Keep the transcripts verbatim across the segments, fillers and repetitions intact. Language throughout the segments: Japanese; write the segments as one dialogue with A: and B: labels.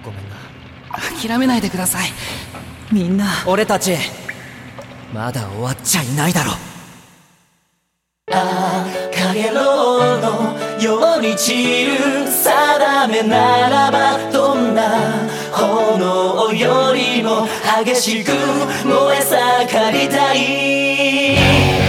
A: ごめんな。諦めないでください。みんな
B: 俺たちまだ終わっちゃいないだろ。
C: ああかげろうのように散る定めならば、どんな炎よりも激しく燃え盛りたい。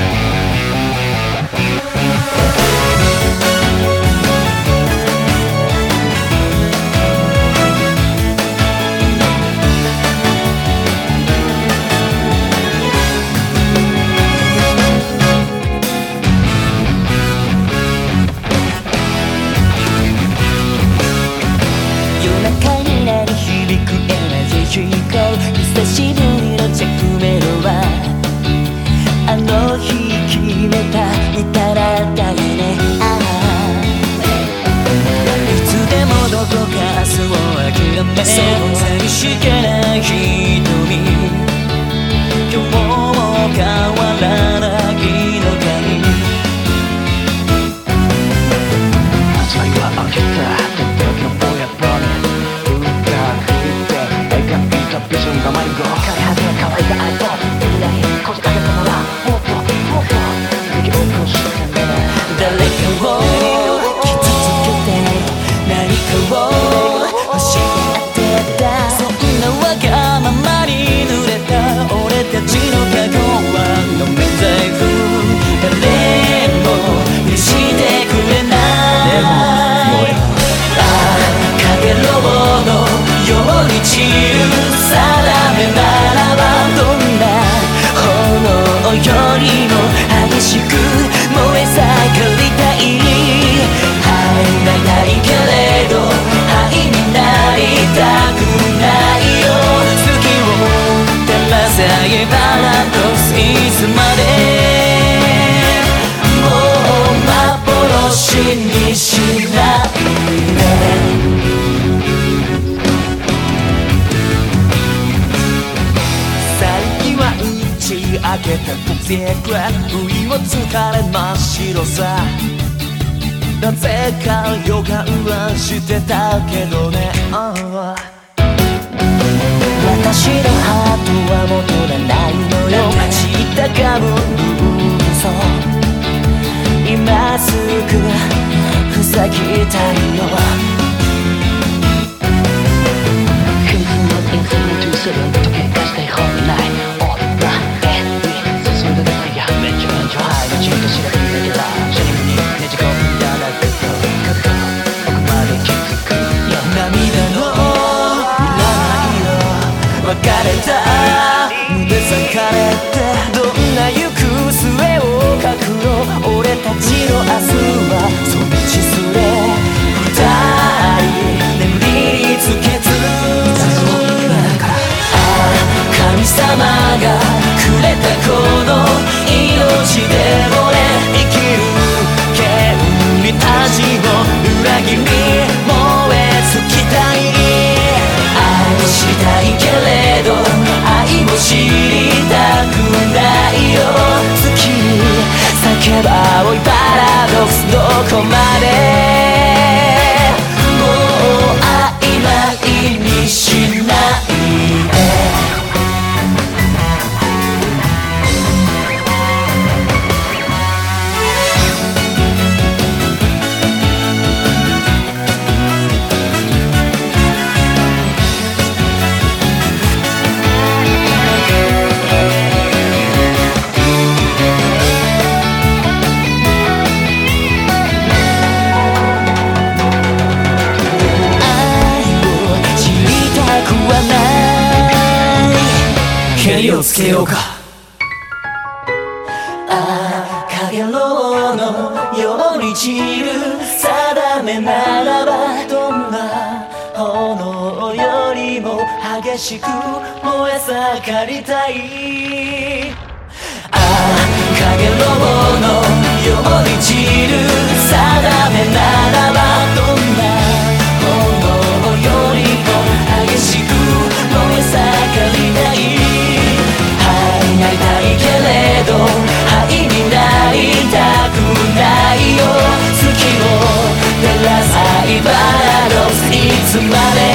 C: 久しぶりのジャックメロはあの日決めた歌だったよね。ああいつでもどこか明日を諦め寂しげな瞳、今日も変わらないのかい。
D: 朝は明けた時のぼやぼねビジョンが迷子枯れ果ての可愛いが愛と未来こじ開けたならもっともっと生き残してね。
C: 誰かを傷つけて何かを欲しがってた、そんなわがままに濡れた俺たちの過去はの免罪符、誰も許してくれない。でももうやああかげろうのように散る定めならば、どんな炎よりも激しく燃え盛りたい。愛なりたいけれど愛になりたくないよ。月を照らせばランドスいつまでもう幻にしないで。開けた時は不意をつかれ真っ白さ、なぜか予感はしてたけどね、oh. 私のハートは戻らないのよ、知ったかぶる嘘今すぐ塞ぎたいよ。
D: 夫婦のインフィニティセブン溶け出して本来じっとしられてたシャリフにねじ込んだらグッとグッと奥まで気づくよ。
C: 涙のいらないよ別れた胸裂かれて、どんな行く末を書くの。俺たちの明日はその道すれ二人眠りにつけず、ああ神様がくれたこの命で俺生きる煙たちを裏切り燃え尽きたい。愛したいけれど愛も知りたくないよ。月に叫ば青いパラドクスどこまでもう曖昧にしないで。ケをつけようか。ああかげろうのように散る定めならば、どんな炎よりも激しく燃え盛りたい。ああかげろうのように散る定めならば、どんな炎よりも激しく燃え盛りたい。愛なりたいけれど愛になりたくないよ。月を照らさいバラドスいつまで